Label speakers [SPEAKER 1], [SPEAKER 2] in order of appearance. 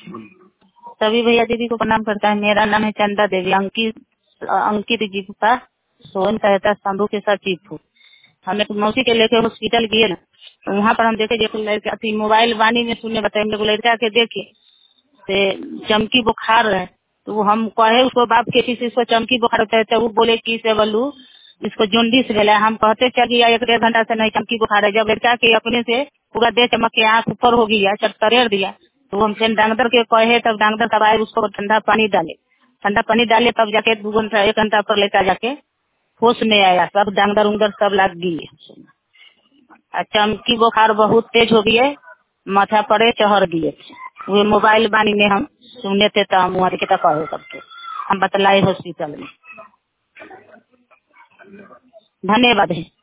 [SPEAKER 1] सभी भैया दीदी को प्रणाम करता है। मेरा नाम है चंदा देवी, अंकित जी का स्वयं सहायता समूह के सचिव हूँ। हम एक मौसी के लेके हॉस्पिटल गए ना, तो वहाँ पर हम देखे जो लड़का थी मोबाइल वाणी में सुनने बताए मेरे को लड़का के देखे से चमकी बुखार है, तो हम कहे उसको बाप के किसी इसको चमकी बुखार होता है, तो वो बोले कि से बोलू इसको जोंडिस भेला। हम कहते चल गया 1-1.5 घंटा से नहीं चमकी बुखार है। जब लड़का के अपने से पूरा देह चमक के आँख ऊपर हो गया, चक्कर दिया, तो हम फिर डॉक्टर के कहे, तब डॉक्टर तब आए उसको ठंडा पानी डाले तब जाके 2 घंटा 1 घंटा पर लेकर जाके होश में आया। सब डॉक्टर उंगर सब लग गई। चमकी बुखार बहुत तेज हो गई है, माथा पड़े चढ़ दिए। वो मोबाइल बानी में हम सुने थे, तो हम वहाँ के कहे सबके हम बतलाए हॉस्पिटल में। धन्यवाद है।